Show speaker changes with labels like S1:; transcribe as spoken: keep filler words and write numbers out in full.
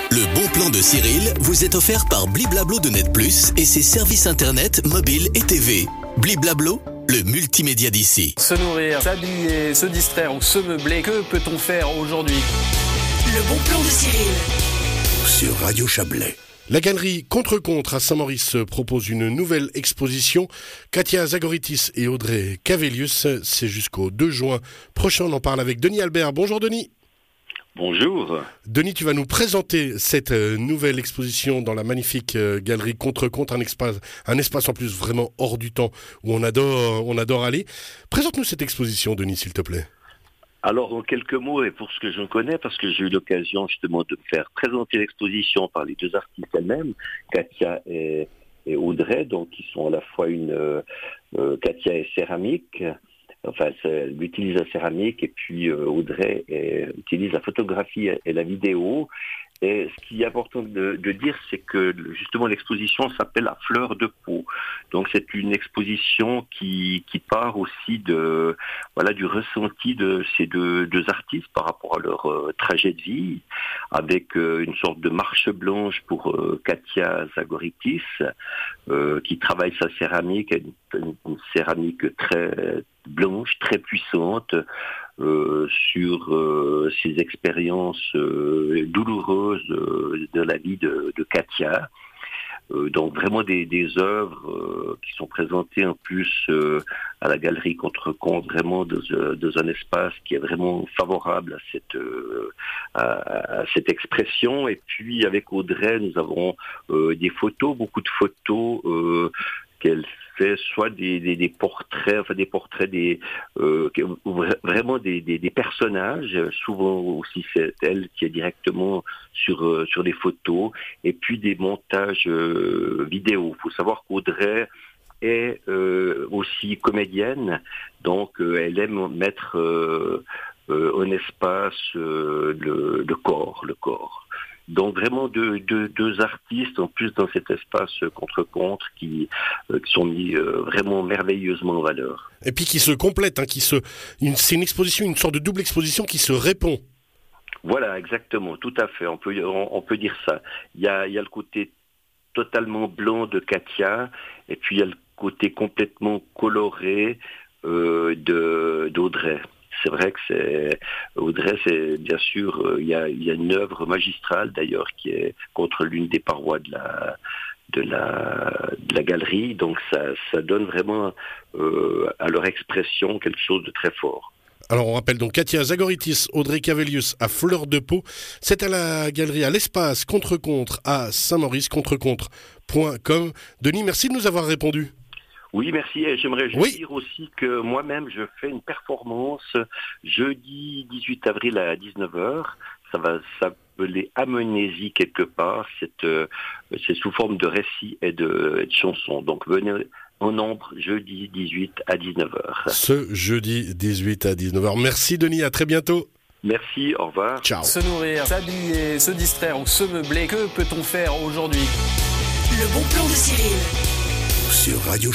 S1: Le bon plan de Cyril vous est offert par Bliblablo de Net Plus et ses services internet, mobile et T V. Bliblablo, le multimédia d'ici.
S2: Se nourrir, s'habiller, se distraire ou se meubler, que peut-on faire aujourd'hui?
S3: Le bon plan de Cyril.
S4: Sur Radio Chablais. La galerie Contre-Contre à Saint-Maurice propose une nouvelle exposition. Katia Zagoritis et Audrey Cavelius, c'est jusqu'au deux juin prochain. On en parle avec Denis Albert. Bonjour Denis.
S5: Bonjour.
S4: Denis, tu vas nous présenter cette nouvelle exposition dans la magnifique galerie Contre-Contre, un espace, un espace en plus vraiment hors du temps où on adore, on adore aller. Présente-nous cette exposition, Denis, s'il te plaît.
S5: Alors, en quelques mots, et pour ce que je connais, parce que j'ai eu l'occasion justement de me faire présenter l'exposition par les deux artistes elles-mêmes, Katia et, et Audrey, donc qui sont à la fois une... Euh, euh, Katia est céramique, enfin, elle utilise la céramique, et puis euh, Audrey est, utilise la photographie et, et la vidéo. Et ce qui est important de, de dire, c'est que justement l'exposition s'appelle À fleur de peau. Donc c'est une exposition qui, qui part aussi de voilà du ressenti de ces deux, deux artistes par rapport à leur euh, trajet de vie, avec euh, une sorte de marche blanche pour euh, Katia Zagoritis, euh, qui travaille sa céramique, une, une céramique très blanche, très puissante. Euh, sur euh, ses expériences euh, douloureuses euh, de la vie de, de Katia. Euh, donc vraiment des, des œuvres euh, qui sont présentées en plus euh, à la galerie Contre-Contre, vraiment dans, dans un espace qui est vraiment favorable à cette, euh, à, à cette expression. Et puis avec Audrey, nous avons euh, des photos, beaucoup de photos euh, qu'elle fait, soit des, des, des portraits, enfin des portraits des euh, vraiment des, des, des personnages. Souvent aussi c'est elle qui est directement sur euh, sur les photos, et puis des montages euh, vidéo. Il faut savoir qu'Audrey est euh, aussi comédienne, donc euh, elle aime mettre euh, euh, en espace euh, le, le corps, le corps. Donc vraiment deux, deux, deux artistes en plus dans cet espace Contre-Contre qui, euh, qui sont mis euh, vraiment merveilleusement en valeur.
S4: Et puis qui se complètent, hein, qui se, une, c'est une exposition, une sorte de double exposition qui se répond.
S5: Voilà, exactement, tout à fait, on peut, on, on peut dire ça. Il y a, il y a le côté totalement blanc de Katia, et puis il y a le côté complètement coloré euh, de, d'Audrey. C'est vrai que c'est Audrey, c'est bien sûr, euh, il y a, il y a une œuvre magistrale d'ailleurs qui est contre l'une des parois de la de la de la galerie, donc ça ça donne vraiment euh, à leur expression quelque chose de très fort.
S4: Alors on rappelle donc Katia Zagoritis, Audrey Cavelius à fleur de peau. C'est à la galerie, à l'espace Contre-Contre à Saint-Maurice, contre-contre point com. Denis, merci de nous avoir répondu.
S5: Oui, merci. Et j'aimerais juste
S4: oui.
S5: dire aussi que moi-même, je fais une performance jeudi dix-huit avril à dix-neuf heures. Ça va s'appeler Amnésie quelque part. C'est, euh, c'est sous forme de récit et de, et de chansons. Donc venez en nombre jeudi dix-huit à dix-neuf heures.
S4: Ce jeudi dix-huit à dix-neuf heures. Merci Denis, à très bientôt.
S5: Merci, au revoir.
S4: Ciao.
S2: Se nourrir, s'habiller, se distraire ou se meubler, que peut-on faire aujourd'hui?
S3: Le bon plan de Cyril.
S4: Sur Radio